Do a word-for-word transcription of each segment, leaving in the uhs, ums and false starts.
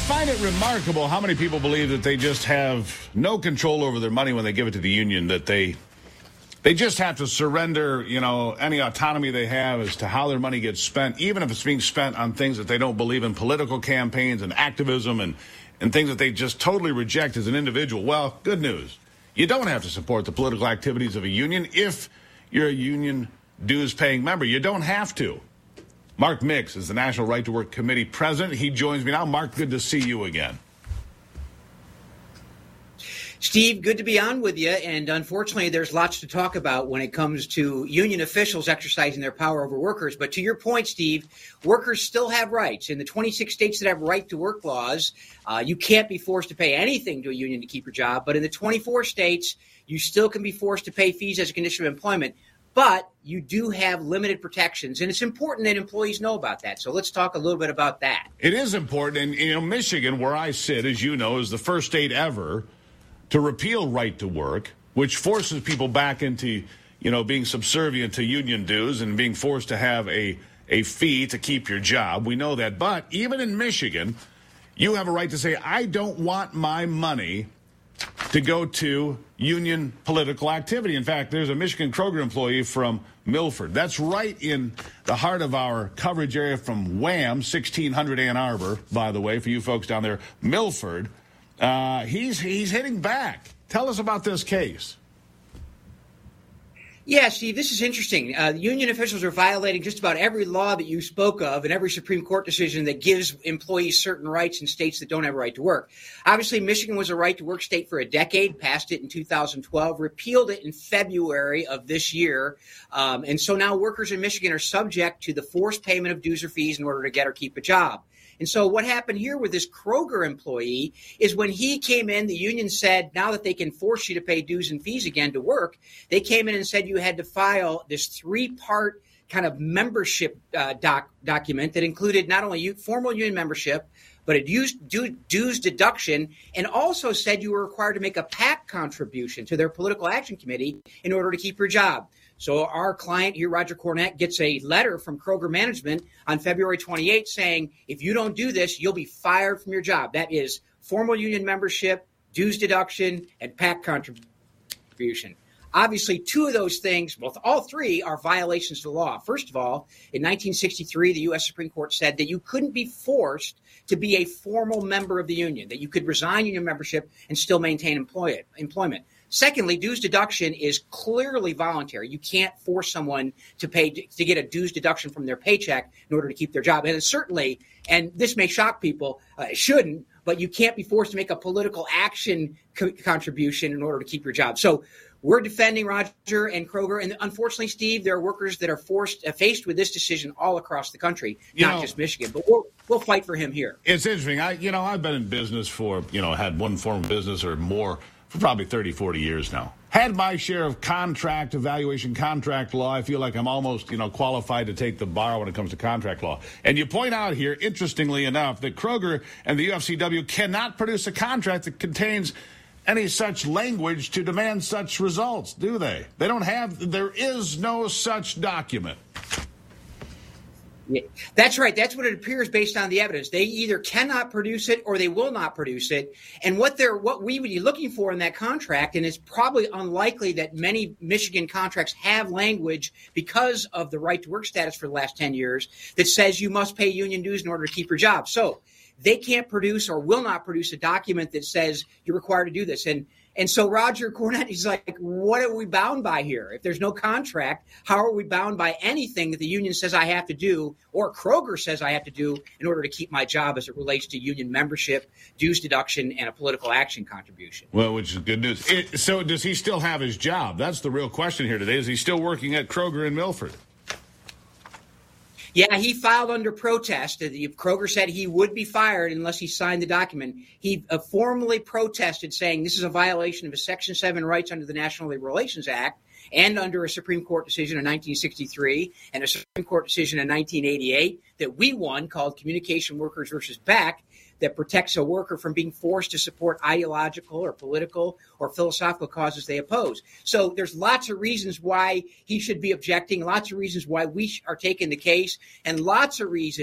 find it remarkable how many people believe that they just have no control over their money when they give it to the union, that they they just have to surrender, you know, any autonomy they have as to how their money gets spent, even if it's being spent on things that they don't believe in, political campaigns and activism and, and things that they just totally reject as an individual. Well, good news. You don't have to support the political activities of a union if you're a union dues-paying member. You don't have to. Mark Mix is the National Right to Work Committee president. He joins me now. Mark, good to see you again. Steve, good to be on with you. And unfortunately, there's lots to talk about when it comes to union officials exercising their power over workers. But to your point, Steve, workers still have rights. In the twenty-six states that have right to work laws, uh, you can't be forced to pay anything to a union to keep your job. But in the twenty-four states, you still can be forced to pay fees as a condition of employment. But you do have limited protections, and it's important that employees know about that. So let's talk a little bit about that. It is important. And, you know, Michigan, where I sit, as you know, is the first state ever to repeal right to work, which forces people back into, you know, being subservient to union dues and being forced to have a, a fee to keep your job. We know that. But even in Michigan, you have a right to say, I don't want my money to go to union political activity. In fact, there's a Michigan Kroger employee from Milford. That's right in the heart of our coverage area from Wham, sixteen hundred Ann Arbor, by the way, for you folks down there. Milford, uh, he's he's hitting back. Tell us about this case. Yeah, Steve, this is interesting. Uh, union officials are violating just about every law that you spoke of and every Supreme Court decision that gives employees certain rights in states that don't have a right to work. Obviously, Michigan was a right to work state for a decade, passed it in two thousand twelve, repealed it in February of this year. Um, and so now workers in Michigan are subject to the forced payment of dues or fees in order to get or keep a job. And so what happened here with this Kroger employee is when he came in, the union said, now that they can force you to pay dues and fees again to work, they came in and said you had to file this three-part kind of membership uh, doc, document that included not only u- formal union membership, but a dues, du- dues deduction, and also said you were required to make a PAC contribution to their political action committee in order to keep your job. So our client here, Roger Cornett, gets a letter from Kroger management on February twenty-eighth saying, if you don't do this, you'll be fired from your job. That is formal union membership, dues deduction, and PAC contribution. Obviously, two of those things, well, all three are violations of the law. First of all, in nineteen sixty-three, the U S Supreme Court said that you couldn't be forced to be a formal member of the union, that you could resign union membership and still maintain employ- employment. Secondly, dues deduction is clearly voluntary. You can't force someone to pay to get a dues deduction from their paycheck in order to keep their job. And certainly, and this may shock people, uh, it shouldn't, but you can't be forced to make a political action co- contribution in order to keep your job. So we're defending Roger and Kroger. And unfortunately, Steve, there are workers that are forced, uh, faced with this decision all across the country, you not know, just Michigan. But we'll, we'll fight for him here. It's interesting. I, you know, I've been in business for, you know, had one form of business or more for probably thirty, forty years now. Had my share of contract evaluation, contract law. I feel like I'm almost, you know, qualified to take the bar when it comes to contract law. And you point out here, interestingly enough, that Kroger and the U F C W cannot produce a contract that contains any such language to demand such results, do they? They don't have, there is no such document. Yeah, that's right. That's what it appears based on the evidence. They either cannot produce it or they will not produce it. And what they're what we would be looking for in that contract, and it's probably unlikely that many Michigan contracts have language because of the right to work status for the last ten years that says you must pay union dues in order to keep your job. So they can't produce or will not produce a document that says you're required to do this. And And so Roger Cornett, he's like, what are we bound by here? If there's no contract, how are we bound by anything that the union says I have to do or Kroger says I have to do in order to keep my job as it relates to union membership, dues deduction, and a political action contribution? Well, which is good news. It, so does he still have his job? That's the real question here today. Is he still working at Kroger in Milford? Yeah, he filed under protest. Kroger said he would be fired unless he signed the document. He uh, formally protested, saying this is a violation of his Section seven rights under the National Labor Relations Act and under a Supreme Court decision in nineteen sixty-three and a Supreme Court decision in nineteen eighty-eight that we won called Communication Workers versus Beck, that protects a worker from being forced to support ideological or political or philosophical causes they oppose. So there's lots of reasons why he should be objecting, lots of reasons why we are taking the case, and lots of reasons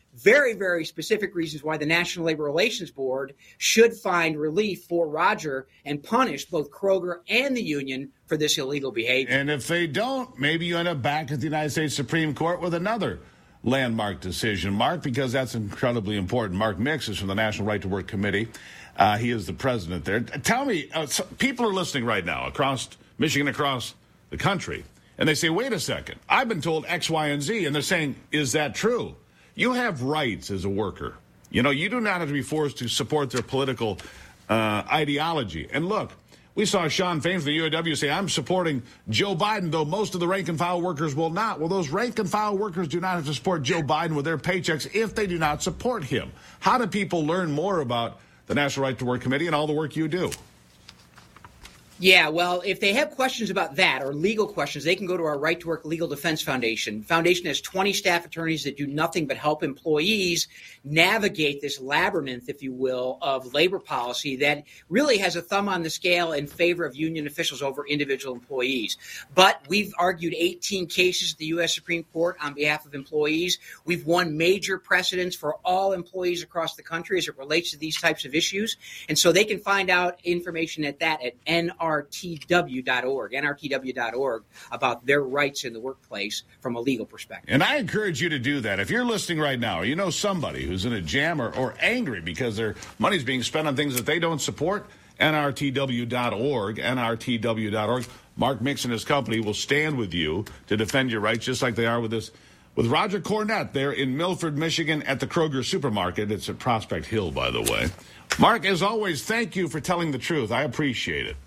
very, very specific reasons why the National Labor Relations Board should find relief for Roger and punish both Kroger and the union for this illegal behavior. And if they don't, maybe you end up back at the United States Supreme Court with another landmark decision. Mark, because that's incredibly important. Mark Mix is from the National Right to Work Committee. Uh, he is the president there. Tell me, uh, so people are listening right now across Michigan, across the country, and they say, wait a second, I've been told X, Y, and Z, and they're saying, is that true? You have rights as a worker. You know, you do not have to be forced to support their political uh, ideology. And look, we saw Sean Fain from the U A W say, I'm supporting Joe Biden, though most of the rank-and-file workers will not. Well, those rank-and-file workers do not have to support Joe Biden with their paychecks if they do not support him. How do people learn more about the National Right to Work Committee and all the work you do? Yeah, well, if they have questions about that or legal questions, they can go to our Right to Work Legal Defense Foundation. Foundation has twenty staff attorneys that do nothing but help employees navigate this labyrinth, if you will, of labor policy that really has a thumb on the scale in favor of union officials over individual employees. But we've argued eighteen cases at the U S Supreme Court on behalf of employees. We've won major precedents for all employees across the country as it relates to these types of issues. And so they can find out information at that at N R T W dot org, N R T W dot org, about their rights in the workplace from a legal perspective. And I encourage you to do that. If you're listening right now, or you know somebody who's in a jam or, or angry because their money's being spent on things that they don't support, N R T W dot org, N R T W dot org. Mark Mix and his company will stand with you to defend your rights, just like they are with this, with Roger Cornett there in Milford, Michigan at the Kroger supermarket. It's at Prospect Hill, by the way. Mark, as always, thank you for telling the truth. I appreciate it.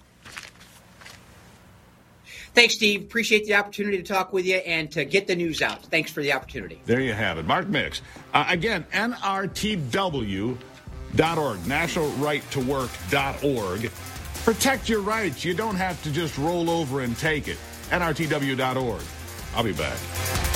Thanks, Steve. Appreciate the opportunity to talk with you and to get the news out. Thanks for the opportunity. There you have it. Mark Mix. Uh, again, N R T W dot org, National Right to Work dot org. Protect your rights. You don't have to just roll over and take it. N R T W dot org. I'll be back.